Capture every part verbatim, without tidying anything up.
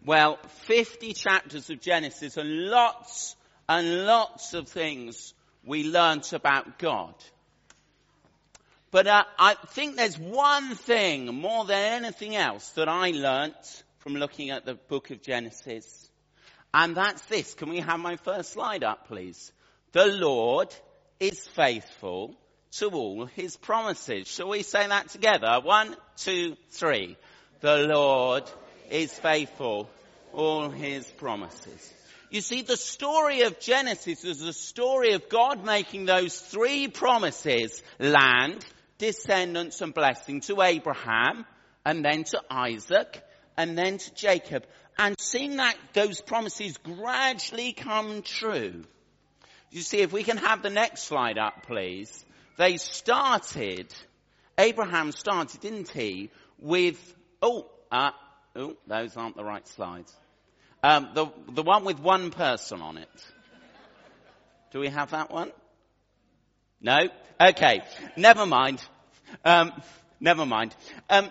Well, fifty chapters of Genesis and lots and lots of things we learnt about God. But uh, I think there's one thing more than anything else that I learnt from looking at the book of Genesis. And that's this. Can we have my first slide up, please? The Lord is faithful to all his promises. Shall we say that together? One, two, three. The Lord is faithful to all his promises. You see, the story of Genesis is the story of God making those three promises: land, descendants and blessing, to Abraham, and then to Isaac, and then to Jacob. And seeing that those promises gradually come true. You see, if we can have the next slide up, please. They started, Abraham started, didn't he, with, oh, uh, oh, those aren't the right slides. Um, the, the one with one person on it. Do we have that one? No? Okay. Never mind. Um, never mind. Um,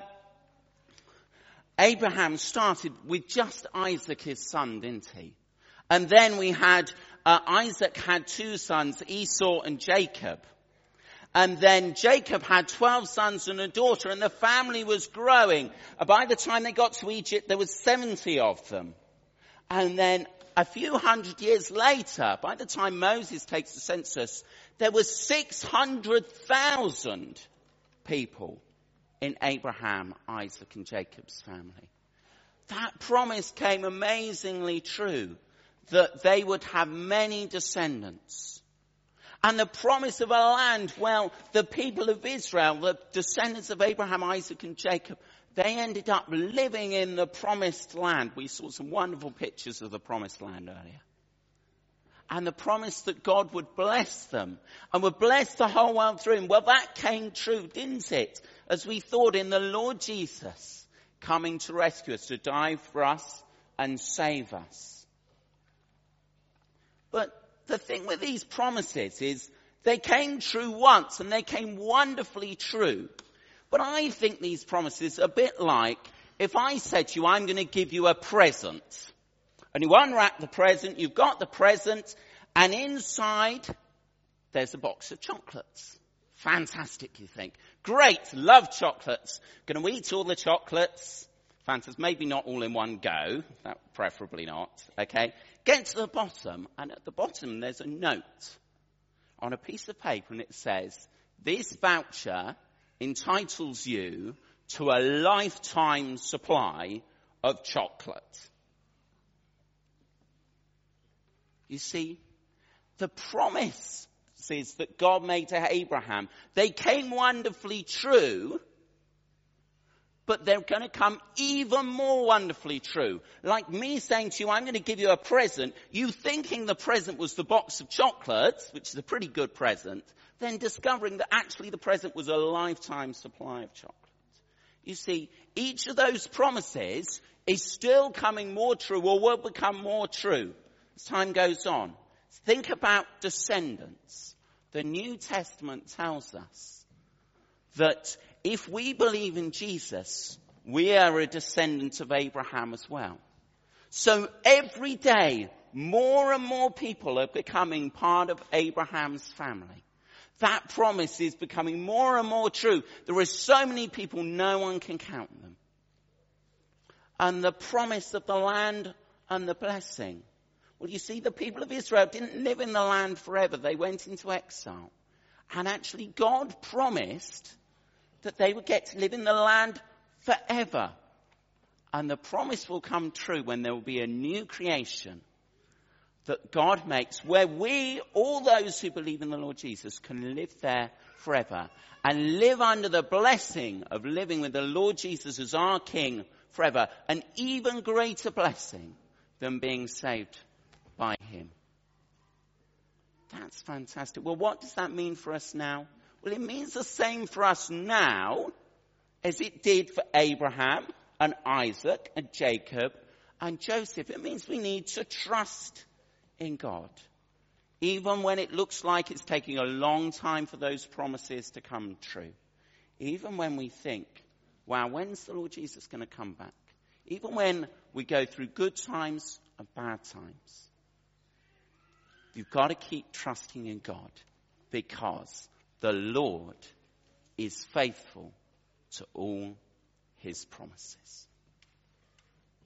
Abraham started with just Isaac, his son, didn't he? And then we had, uh, Isaac had two sons, Esau and Jacob. And then Jacob had twelve sons and a daughter, and the family was growing. By the time they got to Egypt, there was seventy of them. And then a few hundred years later, by the time Moses takes the census, there was six hundred thousand people in Abraham, Isaac and Jacob's family. That promise came amazingly true, that they would have many descendants. And the promise of a land, well, the people of Israel, the descendants of Abraham, Isaac and Jacob, they ended up living in the promised land. We saw some wonderful pictures of the promised land earlier. And the promise that God would bless them and would bless the whole world through him. Well, that came true, didn't it? As we thought in the Lord Jesus coming to rescue us, to die for us and save us. But the thing with these promises is they came true once and they came wonderfully true. But I think these promises are a bit like if I said to you, I'm going to give you a present. And you unwrap the present, you've got the present, and inside there's a box of chocolates. Fantastic, you think. Great, love chocolates. Going to eat all the chocolates. Fantastic, maybe not all in one go. That, preferably not, okay. Get to the bottom, and at the bottom there's a note on a piece of paper, and it says, this voucher entitles you to a lifetime supply of chocolate. You see, the promises that God made to Abraham, they came wonderfully true, but they're going to come even more wonderfully true. Like me saying to you, I'm going to give you a present, you thinking the present was the box of chocolates, which is a pretty good present, then discovering that actually the present was a lifetime supply of chocolate. You see, each of those promises is still coming more true, or will become more true as time goes on. Think about descendants. The New Testament tells us that if we believe in Jesus, we are a descendant of Abraham as well. So every day, more and more people are becoming part of Abraham's family. That promise is becoming more and more true. There are so many people, no one can count them. And the promise of the land and the blessing. Well, you see, the people of Israel didn't live in the land forever. They went into exile. And actually, God promised that they would get to live in the land forever. And the promise will come true when there will be a new creation that God makes, where we, all those who believe in the Lord Jesus, can live there forever and live under the blessing of living with the Lord Jesus as our King forever. An even greater blessing than being saved by him. That's fantastic. Well, what does that mean for us now? Well, it means the same for us now as it did for Abraham and Isaac and Jacob and Joseph. It means we need to trust in God, even when it looks like it's taking a long time for those promises to come true. Even when we think, wow, when's the Lord Jesus going to come back? Even when We go through good times and bad times. You've got to keep trusting in God because the Lord is faithful to all his promises.